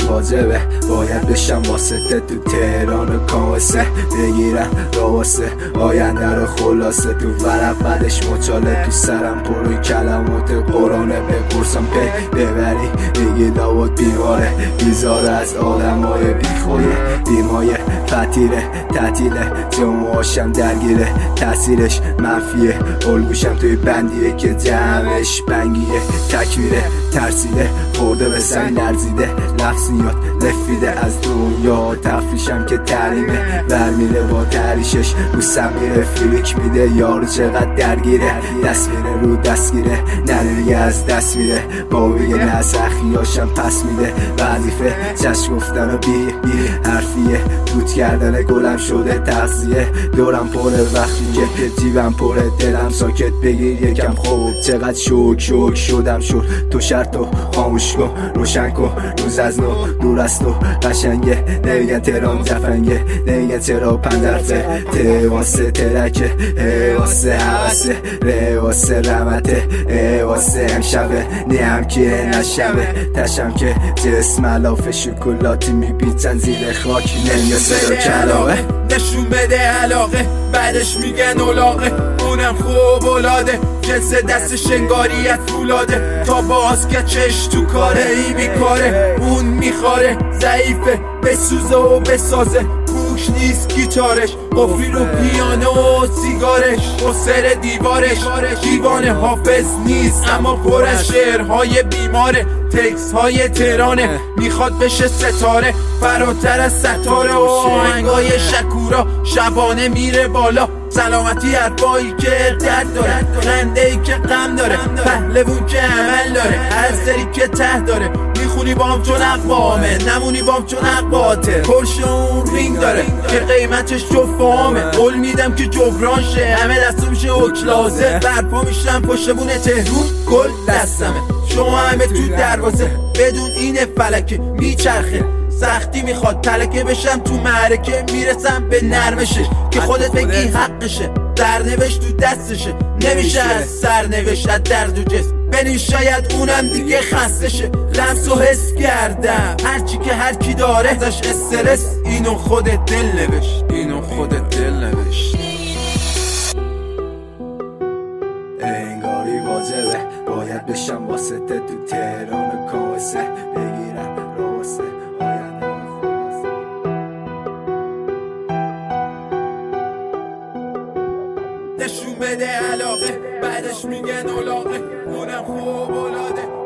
واجبه باید بشم واسطه تو تهران و کاسه بگیرم رواسه آینده رو خلاصه تو ورق بعدش مچاله تو سرم پروی کلمات قرآنه بپرسم ببری بگی داود بیماره بیزاره از آدم های بیخویه بیمایه فتیره تعطیله جمعاشم درگیره تاثیرش منفیه الگوشم توی بندیه که جمعش بنگیه تکویره ترسیده خورده به سنگ لرزیده لفظیات لفیده از دنیا تفریشم که تعلیمه برمیره با تریشش رو سمیره فریک میده یارو چقدر درگیره دست میره رو دستگیره ننمیگه از دست میره با بگه نه سخیاشم پس میده وظیفه چشم گفتن و بی حرفیه دود کردن گلم شده تغذیه دورم پره وقتی که جیبم پره دلم ساکت بگیر یکم خوب چقدر شوک شدم تو شرطو خاموش کن روشن کن روز از نو دور از تو قشنگه نمیگن تهران جفنگه نمیگن چرا پندرفه واسه ترکه واسه حوثه واسه رمته واسه امشبه نیم که نشبه تشم که جسم علاف شکلاتی میبیتن زیر خاک نمیاسه کلاقه نشون بده علاقه بعدش میگن اولاقه اونم خوب اولاده جنس دست شنگاریت فولاده تا باز که چش تو کاره ای بیکاره اون میخاره ضعیفه بسوزه و بسازه گوش نیست گیتارش قفلی رو پیانو و سیگارش و سر دیوارش دیوان حافظ نیست اما پر از شعرهای بیماره تکس های تهرانه میخواد بشه ستاره فراتر از ستاره و آهنگای شکورا شبانه میره بالا سلامتی حرفایی که درد داره خنده ای که غم داره پهلوون که عمل داره هر سری که ته داره میخونی بام چون اقوامه نمونی بام چون اقواته پرش اون رینگ داره که قیمتش جفامه قول میدم که جبران شه همه دستو میشه اوکلازه برپا میشم پشت بونه تهرون گل دستمه شما همه تو دروازه بدون این فلکه میچرخه سختی میخواد تلکه بشم تو معرکه میرسم به نرمشش که خودت بگی حقشه سرنوشت تو دستشه نمیشه از سرنوشت از درد و جسم بنی شاید اونم دیگه خستشه لمس و حس کردم هرچی که هرکی داره ازش استرس اینو خودت دل نوشت اینو خودت دل نوشت انگاری واجبه باید بشم واسطه تو تهران و کاسه بگیرم رواسه آینده نشون بده علاقه بعدش میگن اولاقه اونم خوب اولاده